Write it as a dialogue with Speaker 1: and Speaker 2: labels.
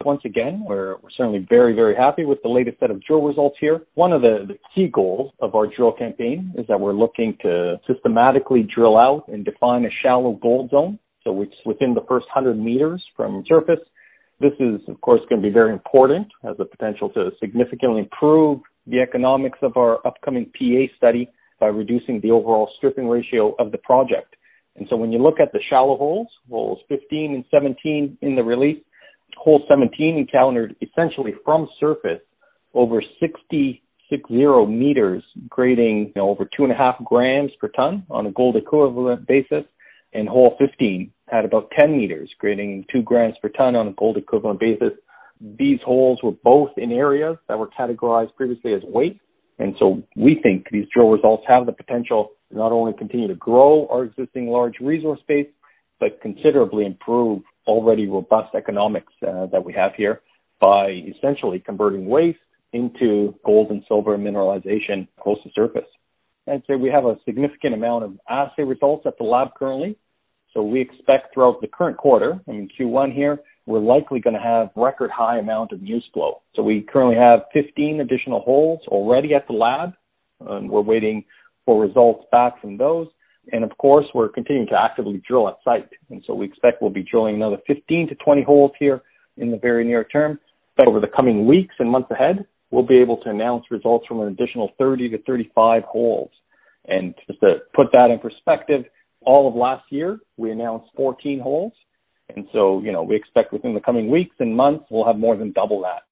Speaker 1: once again. We're certainly very, very happy with the latest set of drill results here. One of the key goals of our drill campaign is that we're looking to systematically drill out and define a shallow gold zone. So it's within the first 100 meters from surface. This is, of course, going to be very important, has the potential to significantly improve the economics of our upcoming PEA study by reducing the overall stripping ratio of the project. And so when you look at the shallow holes, holes 15 and 17 in the release, hole 17 encountered essentially from surface over 60 meters, grading over 2.5 grams per ton on a gold equivalent basis. And hole 15 had about 10 meters, grading 2 grams per ton on a gold equivalent basis. These holes were both in areas that were categorized previously as waste. And so we think these drill results have the potential to not only continue to grow our existing large resource base, but considerably improve already robust economics that we have here by essentially converting waste into gold and silver mineralization close to surface. I'd say we have a significant amount of assay results at the lab currently. So we expect throughout the current quarter, Q1 here, we're likely going to have record high amount of news flow. So we currently have 15 additional holes already at the lab, and we're waiting for results back from those. And of course, we're continuing to actively drill at site. And so we expect we'll be drilling another 15 to 20 holes here in the very near term. But over the coming weeks and months ahead, we'll be able to announce results from an additional 30 to 35 holes. And just to put that in perspective, all of last year, we announced 14 holes. And so, we expect within the coming weeks and months, we'll have more than double that.